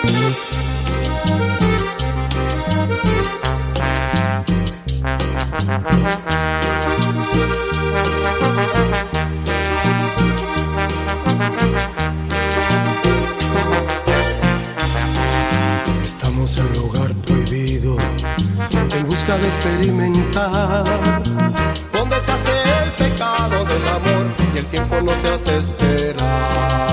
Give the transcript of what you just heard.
Estamos en lugar prohibido, en busca de experimentar, donde se hace el pecado del amor y el tiempo no se hace esperar.